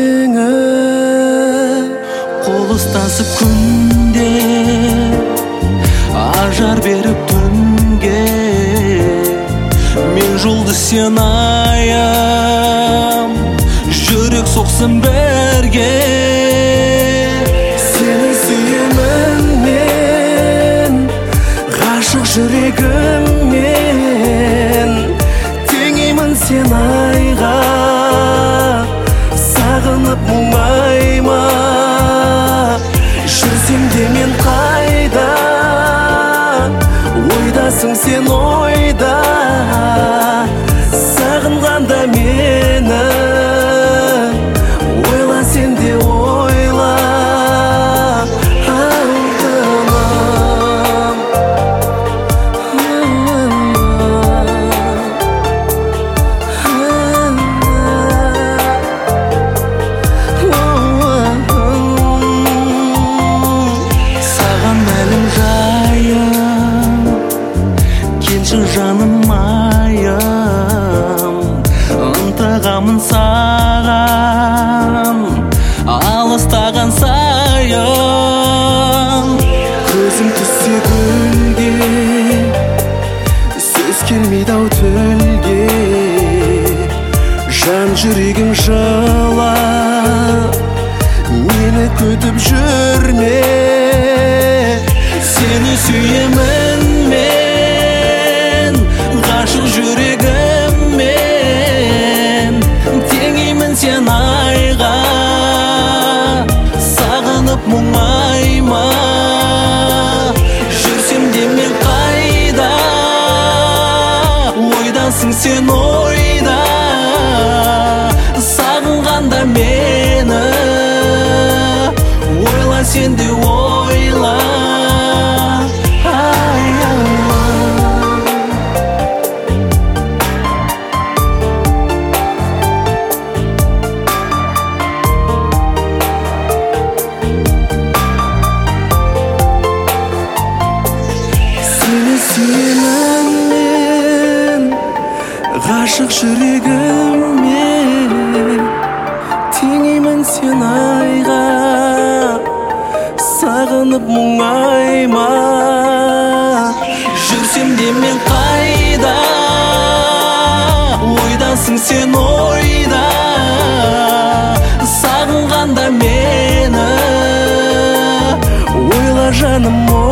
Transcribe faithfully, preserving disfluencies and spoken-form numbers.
меңі қол ұстасып күнде ажар беріп түнге мен жұлдыз сен аям жүрек соқсын бірге сені сүйемін мен ғашық жүрегіммен теңеймін сен айға сағынып мұңайма жүрсем де мен қайда ойдасың сен ойда сағынғанда мені ойла сен де ойла алтыным саған мәлім жайым келші жаным айым ынтығамын саған алыстаған сайын көзім түссе гүлге сөз келмейді ау тілге жан жүрегім жылап мені күтіп жүрме сені сүйемін мен ғашық жүрегіммен теңеймін сен айға сағынып мұңайма жүрсем де мен қайда ойдасың сен ойда сағынғанда мені ойла сен де ойла сүйемін мен ғашық жүрегіммен теңеймін сен айға сағынып мұңайма жүрсем де мен қайда ойдасың сен ойда сағынғанда мені ойла жаным